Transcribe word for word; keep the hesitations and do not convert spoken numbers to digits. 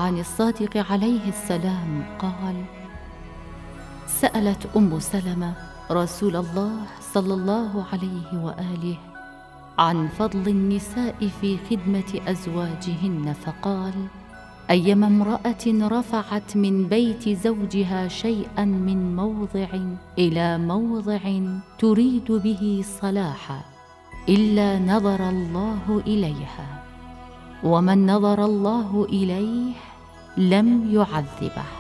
عن الصادق عليه السلام قال: سألت أم سلمة رسول الله صلى الله عليه وآله عن فضل النساء في خدمة أزواجهن فقال: أيما امرأة رفعت من بيت زوجها شيئا من موضع إلى موضع تريد به صلاحا إلا نظر الله إليها، ومن نظر الله إليه لم يعذبه.